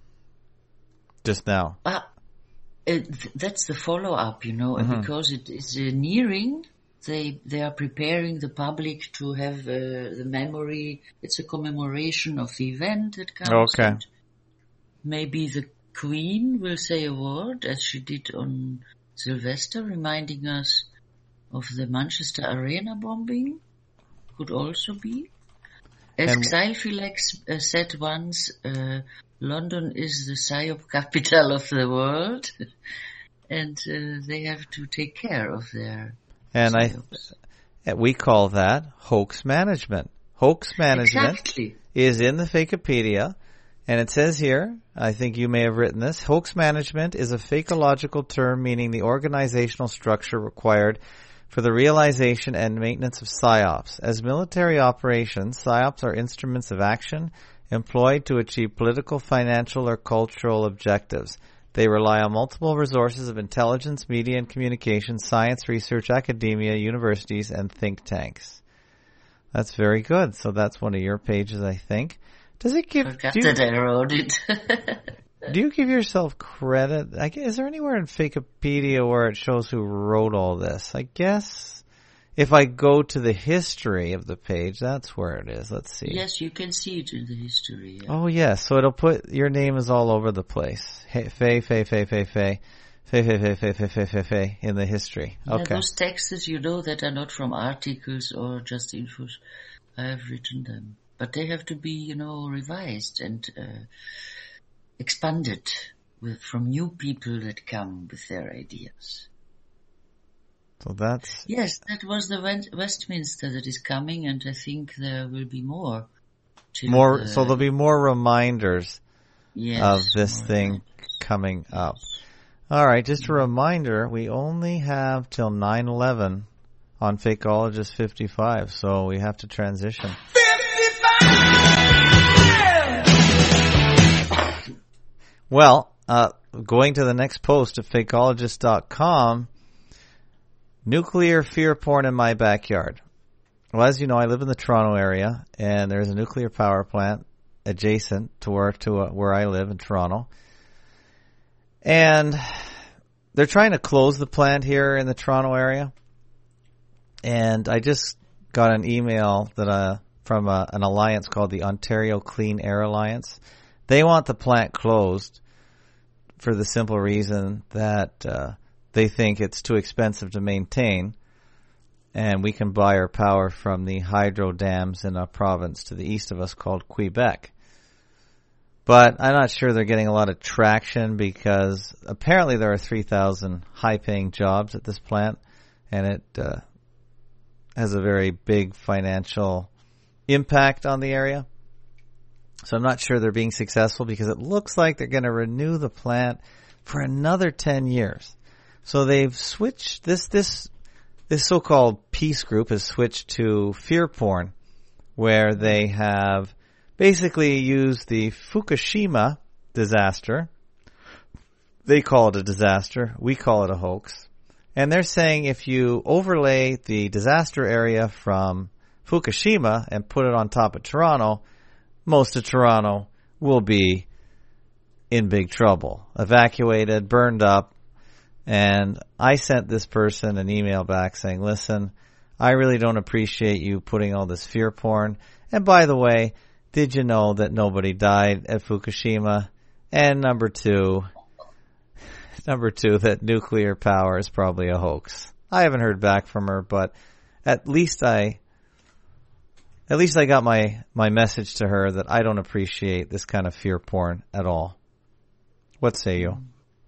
just now? Uh, it, that's the follow-up, you know, Mm-hmm. and because it is uh, nearing, they they are preparing the public to have uh, the memory. It's a commemoration of the event that comes. Okay. And maybe the Queen will say a word, as she did on Sylvester, reminding us of the Manchester Arena bombing. Could also be. As And- Xylphilex uh, said once, uh, London is the psyop capital of the world, and uh, they have to take care of their And I psyops. we call that hoax management. Hoax management Exactly. is in the Fakepedia, and it says here, I think you may have written this, hoax management is a fakeological term meaning the organizational structure required for the realization and maintenance of psyops. As military operations, psyops are instruments of action employed to achieve political, financial, or cultural objectives. They rely on multiple resources of intelligence, media and communication, science, research, academia, universities, and think tanks. That's very good. So that's one of your pages, I think. Does it give? Forgot Do you, that I wrote it. do you give yourself credit? I guess, is there anywhere in Fakepedia where it shows who wrote all this? I guess if I go to the history of the page, that's where it is. Let's see. Yes, you can see it in the history. Yeah. Oh yes, so it'll put your name is all over the place. Hey, Faye, Faye, Faye, Faye, Faye, Faye, Faye, Faye, Faye, Faye, Faye, Faye, Faye, in the history. Yeah, Okay. those texts, you know, that are not from articles or just infos. I have written them. But they have to be, you know, revised and uh, expanded with, from new people that come with their ideas. So that's Yes, that was the West- Westminster that is coming, and I think there will be more. till more. the- So there'll be more reminders yes, of this more thing reminders. coming up. All right, just a reminder, we only have till nine eleven on Fakeologist fifty-five, so we have to transition. Well, uh, going to the next post at fakeologist dot com, nuclear fear porn in my backyard. Well, as you know, I live in the Toronto area, and there's a nuclear power plant adjacent to where to uh, where I live in Toronto. And they're trying to close the plant here in the Toronto area. And I just got an email that uh, from a, an alliance called the Ontario Clean Air Alliance. They want the plant closed for the simple reason that uh, they think it's too expensive to maintain, and we can buy our power from the hydro dams in a province to the east of us called Quebec. But I'm not sure they're getting a lot of traction because apparently there are three thousand high-paying jobs at this plant, and it uh, has a very big financial impact on the area. So I'm not sure they're being successful because it looks like they're going to renew the plant for another ten years. So they've switched this this this so-called peace group has switched to fear porn, where they have basically used the Fukushima disaster. They call it a disaster. We call it a hoax. And they're saying if you overlay the disaster area from Fukushima and put it on top of Toronto, most of Toronto will be in big trouble, evacuated, burned up. And I sent this person an email back saying, listen, I really don't appreciate you putting all this fear porn. And by the way, did you know that nobody died at Fukushima? And number two, number two, that nuclear power is probably a hoax. I haven't heard back from her, but at least I, at least I got my, my message to her that I don't appreciate this kind of fear porn at all. What say you?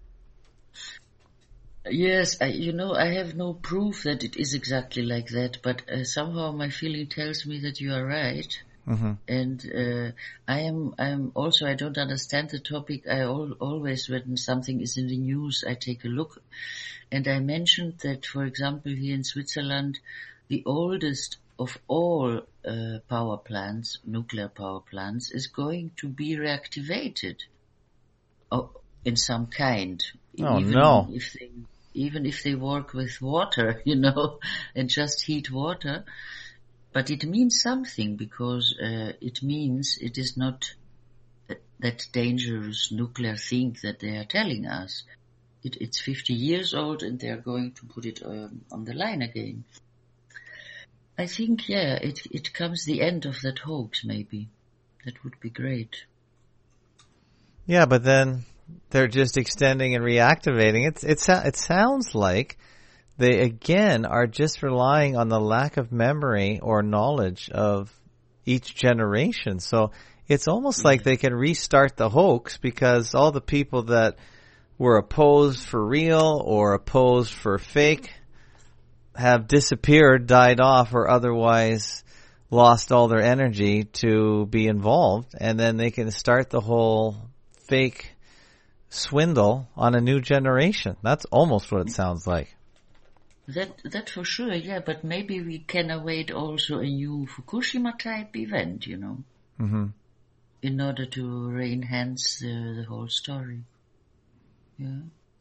Yes, I, you know, I have no proof that it is exactly like that, but uh, somehow my feeling tells me that you are right. Mm-hmm. And uh, I am, I am also, I don't understand the topic. I al- always, when something is in the news, I take a look. And I mentioned that, for example, here in Switzerland, the oldest of all uh, power plants, nuclear power plants, is going to be reactivated oh, in some kind. Oh, even no. If they, even if they work with water, you know, and just heat water. But it means something, because uh, it means it is not that dangerous nuclear thing that they are telling us. It, it's fifty years old and they are going to put it um, on the line again. I think, yeah, it, it comes the end of that hoax, maybe. That would be great. Yeah, but then they're just extending and reactivating it. It, it sounds like they, again, are just relying on the lack of memory or knowledge of each generation. So it's almost like they can restart the hoax, because all the people that were opposed for real or opposed for fake have disappeared, died off, or otherwise lost all their energy to be involved. And then they can start the whole fake swindle on a new generation. That's almost what it sounds like. That that for sure, yeah, but maybe we can await also a new Fukushima type event, you know, mm-hmm. in order to re-enhance the, the whole story. Yeah.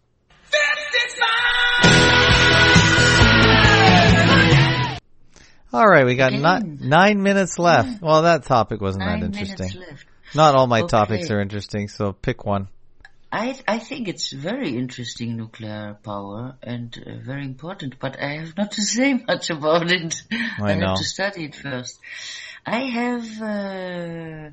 All right, we got ni- nine minutes left. Yeah. Well, that topic wasn't nine that interesting. Minutes left. Not all my okay. topics are interesting, so pick one. I I think it's very interesting, nuclear power, and uh, very important, but I have not to say much about it. I, I know. have to study it first. I have uh,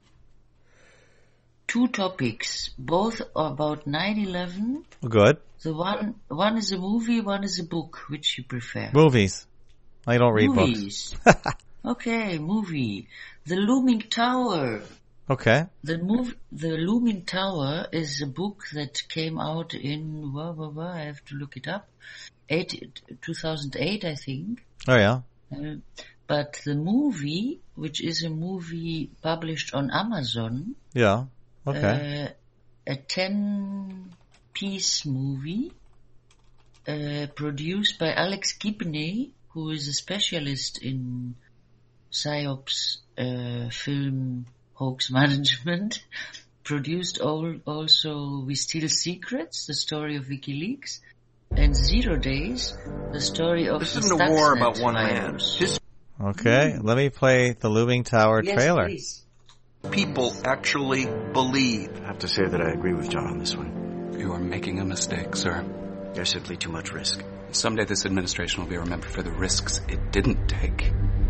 two topics, both about nine eleven. Good. The one one is a movie, one is a book. Which you prefer? Movies. I don't read Movies. books. Okay, movie. The Looming Tower. Okay. The move, the Looming Tower is a book that came out in, blah, blah, blah, I have to look it up, eight, two thousand eight, I think. Oh, yeah. Uh, but the movie, which is a movie published on Amazon. Yeah. Okay. Uh, a ten-piece movie uh, produced by Alex Gibney, who is a specialist in PSYOPs uh, film hoax management, produced all, also We Steal Secrets, the story of WikiLeaks, and Zero Days, the story of this the isn't a war about one virus. man. His okay, let me play the Looming Tower yes, trailer. Please. People actually believe. I have to say that I agree with John on this one. You are making a mistake, sir. There's simply too much risk. Someday this administration will be remembered for the risks it didn't take.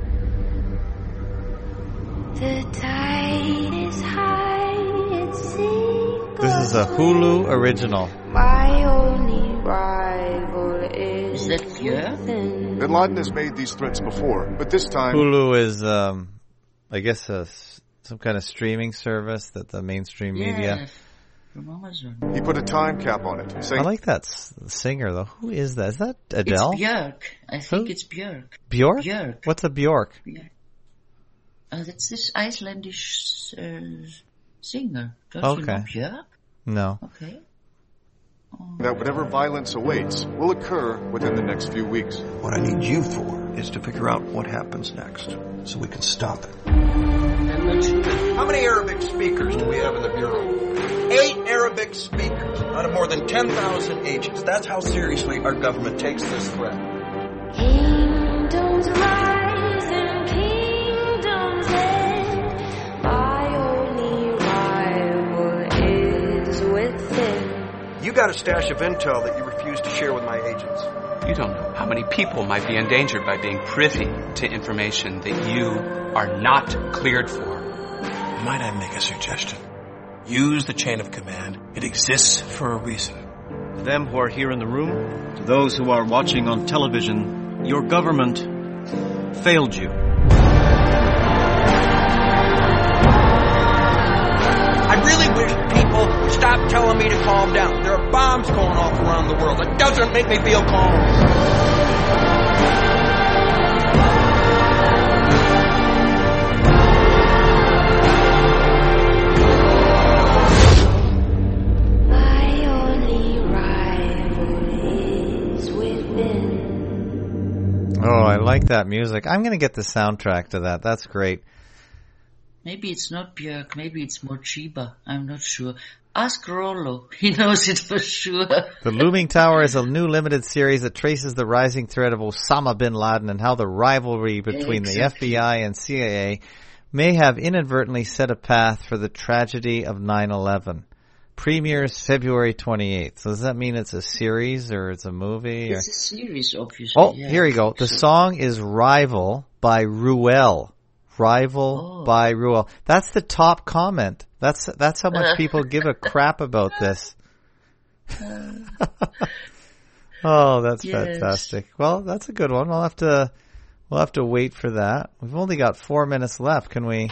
The tide is high at sea. This is a Hulu original. My only rival is, Is that Björk? within. Bin Laden has made these threats before, but this time... Hulu is, um, I guess, a, some kind of streaming service that the mainstream Yeah, media... from Amazon. He put a time cap on it, saying... I like that s- singer, though. Who is that? Is that Adele? It's Björk. I think Who? it's Björk. Bjork? Björk. What's a Bjork? Björk. Uh, that's this Icelandish uh, singer. Don't Okay. you know Björk? No. Okay. Oh. that whatever violence awaits will occur within the next few weeks. What I need you for is to figure out what happens next, so we can stop it. How many Arabic speakers do we have in the Bureau? Eight Arabic speakers out of more than ten thousand agents. That's how seriously our government takes this threat. Kingdoms rise and kingdoms end. My only rival is within. You got a stash of intel that you refuse to share with my agents. You don't know how many people might be endangered by being privy to information that you are not cleared for. Might I make a suggestion? Use the chain of command. It exists for a reason. To them who are here in the room, to those who are watching on television, your government failed you. I really wish people would stop telling me to calm down. There are bombs going off around the world. It doesn't make me feel calm. Oh, I like that music. I'm going to get the soundtrack to that. That's great. Maybe it's not Björk. Maybe it's more Chiba. I'm not sure. Ask Rollo. He knows it for sure. The Looming Tower is a new limited series that traces the rising threat of Osama bin Laden and how the rivalry between exactly. the F B I and C I A may have inadvertently set a path for the tragedy of nine eleven. Premieres February twenty-eighth. So does that mean it's a series or it's a movie? Or? It's a series, obviously. Oh, yeah, here we go. The so. song is Rival by Ruel. Rival oh. by Ruel. That's the top comment. That's that's how much people give a crap about this. Oh, that's yes. fantastic. Well, that's a good one. We'll have to we'll have to wait for that. We've only got four minutes left. Can we?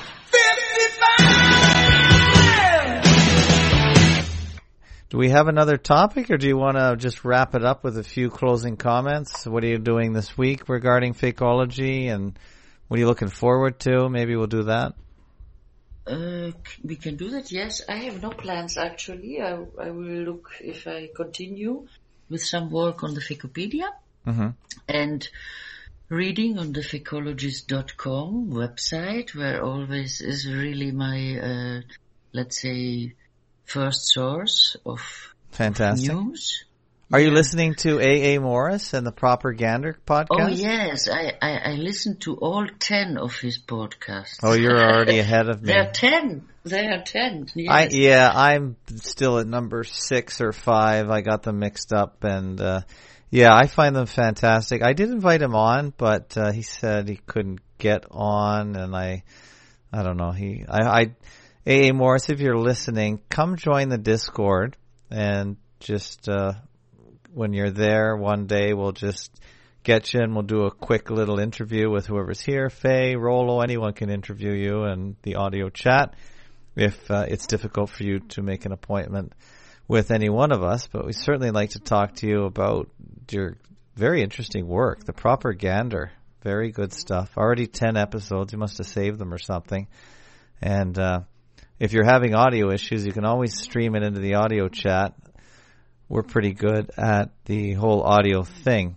Do we have another topic, or do you want to just wrap it up with a few closing comments? What are you doing this week regarding Fakeology, and what are you looking forward to? Maybe we'll do that. Uh, we can do that, yes. I have no plans, actually. I, I will look if I continue with some work on the Fakeopedia mm-hmm. and reading on the fakeologist dot com website, where always is really my, uh, let's say, first source of Fantastic. news. Are yeah. you listening to A A. Morris and the Propaganda podcast? Oh, yes. I, I, I listened to all ten of his podcasts. Oh, you're already ahead of me. There are ten. There are ten. Yes. I, yeah, I'm still at number six or five. I got them mixed up. And, uh, yeah, I find them fantastic. I did invite him on, but uh, he said he couldn't get on. And I, I don't know. He, I, I, A A. Morris, if you're listening, come join the Discord and just, uh, when you're there one day, we'll just get you and we'll do a quick little interview with whoever's here. Faye, Rollo, anyone can interview you and the audio chat if uh, it's difficult for you to make an appointment with any one of us. But we certainly like to talk to you about your very interesting work, the Propaganda. Very good stuff. Already ten episodes. You must have saved them or something. And uh, if you're having audio issues, you can always stream it into the audio chat. We're pretty good at the whole audio thing.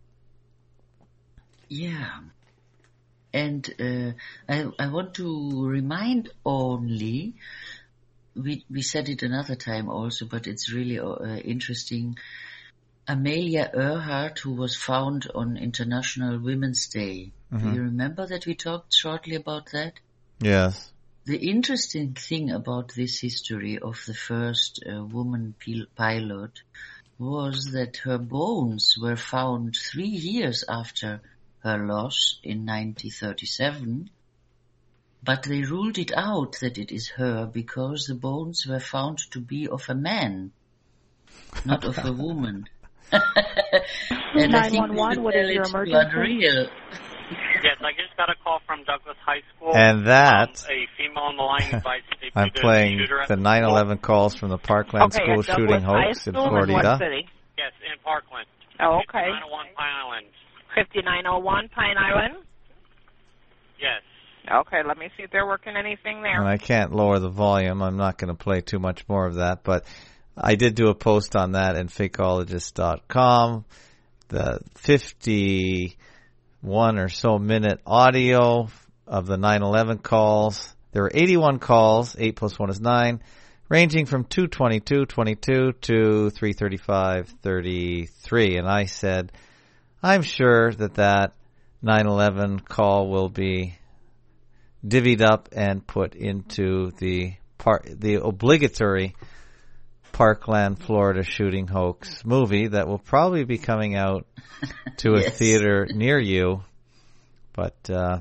Yeah. And uh, I, I want to remind only, we we said it another time also, but it's really uh, interesting, Amelia Earhart, who was found on International Women's Day. Mm-hmm. Do you remember that we talked shortly about that? Yes. The interesting thing about this history of the first uh, woman pil- pilot was that her bones were found three years after her loss in nineteen thirty-seven, but they ruled it out that it is her because the bones were found to be of a man, not of a woman. And I think what is your emergency? Unreal. Yes, I just got a call from Douglas High School. And that, um, a female on the line invites me to I'm playing the nine eleven calls from the Parkland okay, school shooting hoax in Florida. Yes, in Parkland. Oh, okay. fifty-nine oh one Pine Island. fifty-nine oh one Pine Island? Yes. Okay, let me see if they're working anything there. And I can't lower the volume. I'm not going to play too much more of that, but I did do a post on that in fakeologist dot com. The fifty... one or so minute audio of the nine eleven calls. There were eighty-one calls, eight plus one is nine, ranging from two twenty-two twenty-two to three thirty-five thirty-three. And I said, I'm sure that that nine eleven call will be divvied up and put into the par- the obligatory Parkland, Florida shooting hoax movie that will probably be coming out to a yes. theater near you. But uh,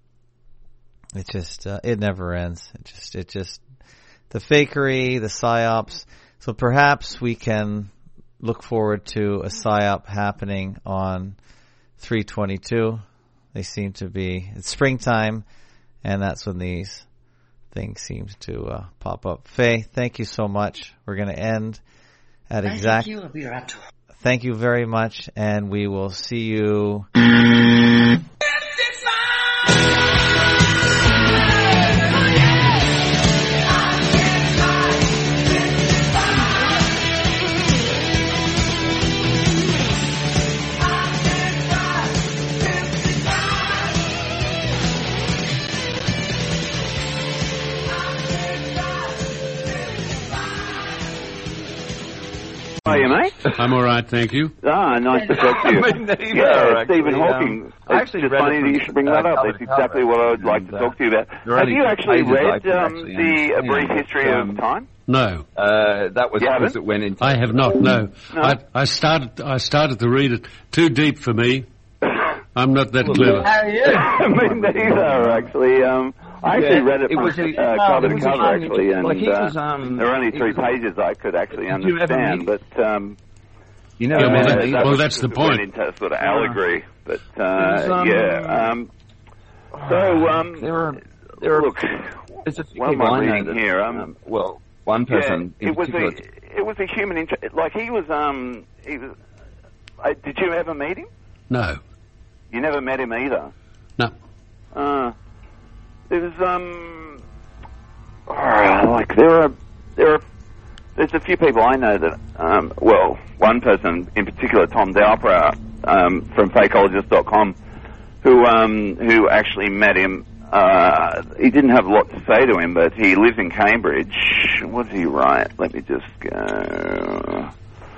it just uh, it never ends. It just it just the fakery, the psyops. So perhaps we can look forward to a psyop happening on three twenty-two. They seem to be it's springtime, and that's when these things seems to uh, pop up. Faye, thank you so much. We're going to end at exact. Thank you, Thank you very much, and we will see you. I'm all right, thank you. Ah, nice to talk to you. I mean, neither, yeah, actually, Stephen Hawking. um, I It's actually just read funny it that from, you should bring uh, that up. cover That's to exactly cover. what I would like And, to uh, talk to you about. there are Have only you two actually pages I read could um, actually the A Brief understand, History um, of Time? No. Uh, that was You because haven't? it went into... I have not, no. No? I, I started I started to read it. Too deep for me. I'm not that clever. I mean, neither, actually. Um, I actually Yeah, read it it from was a- uh, cover it to was a cover, human actually, interest. and Like, he uh, was, um, there are only he three was- pages I could actually Did you ever understand, meet- but... Um, You know, Yeah, well, uh, that- that well, was- that's the it went point. into sort of Yeah. allegory, but uh, There's, um, yeah. Um, so, um, there are... There are look, there's a few what am people I I know reading that, here? Um, um, well, one person yeah, in it was particular... a it was a human interest. Like he was, um, he was. Uh, did you ever meet him? No. You never met him either. No. Uh, there was um, oh, like there are there are there's a few people I know that um, well, one person in particular, Tom Dalpra, um, from fakeologist dot com, who um, who actually met him. Uh, he didn't have a lot to say to him, but he lives in Cambridge. What did he write? Let me just go.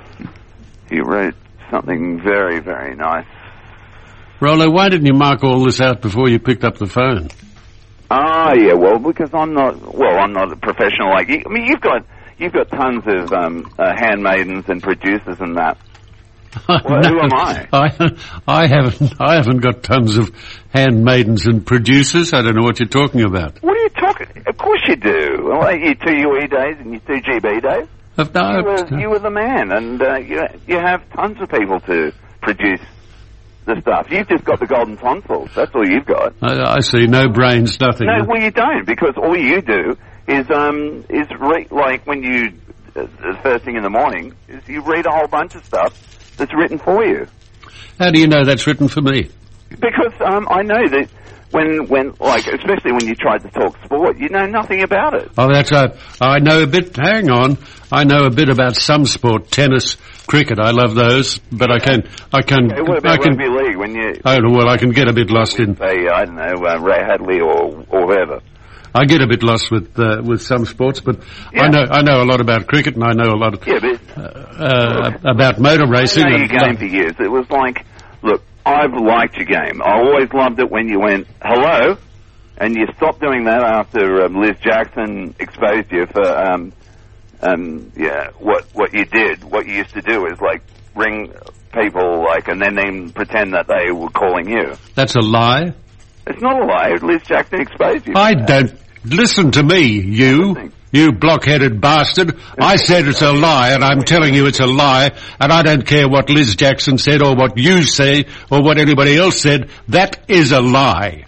He wrote something very, very nice. Rollo, why didn't you mark all this out before you picked up the phone? Ah, yeah, well, because I'm not, well, I'm not a professional like you. I mean, you've got, you've got tons of um, uh, handmaidens and producers and that. Well, No, who am I? I, I haven't. I haven't got tons of handmaidens and producers. I don't know what you're talking about. What are you talking? Of course you do. Well, you two U E days and you two G B days. Of, no, You were, you were the man, and uh, you you have tons of people to produce the stuff. You've just got the golden tonsils. That's all you've got. I, I see no brains, nothing. No, well, you don't, because all you do is um is re- like when you uh, first thing in the morning is you read a whole bunch of stuff that's written for you. How do you know that's written for me? Because um I know that when when like especially when you tried to talk sport, you know nothing about it. Oh, that's right. I know a bit. Hang on. I know a bit about some sport, tennis, cricket. I love those, but I can, I can, Okay, what I about can. rugby league? When you Oh well, I can get a bit lost in. say I don't know uh, Ray Hadley or or whoever. I get a bit lost with uh, with some sports, but Yeah. I know I know a lot about cricket, and I know a lot of, Yeah, but uh, about motor racing. I know and your game for years. It was like, look, I've liked your game. I always loved it when you went hello, and you stopped doing that after um, Liz Jackson exposed you for um, um, yeah, what what you did. What you used to do is like ring people like, and then then pretend that they were calling you. That's a lie. It's not a lie. Liz Jackson exposed you. I don't listen to me, you. You blockheaded bastard. I said it's a lie, and I'm telling you it's a lie, and I don't care what Liz Jackson said or what you say or what anybody else said. That is a lie.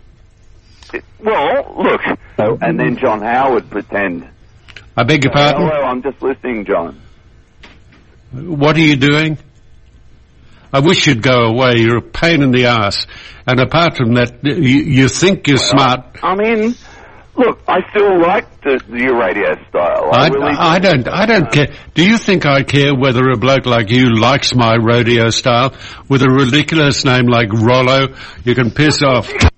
Well, look, and then John Howard pretend. I beg your pardon? Hello, I'm just listening, John. What are you doing? I wish you'd go away. You're a pain in the ass. And apart from that, you, you think you're smart. I mean, look, I still like the, your radio style. I, I, really I don't, I don't care. Do you think I care whether a bloke like you likes my radio style with a ridiculous name like Rollo? You can piss off.